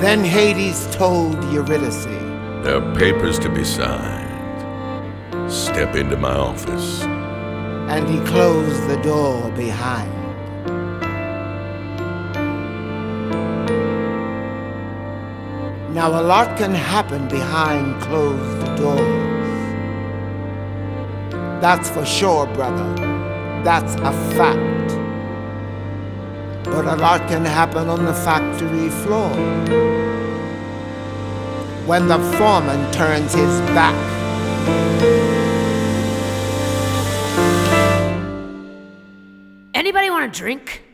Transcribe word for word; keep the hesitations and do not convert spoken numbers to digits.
Then Hades told Eurydice, "There are papers to be signed. Step into my office." and he closed the door behind. Now a lot can happen behind closed doors. That's for sure, brother. That's a fact. But a lot can happen on the factory floor. When the foreman turns his back. Anybody want a drink?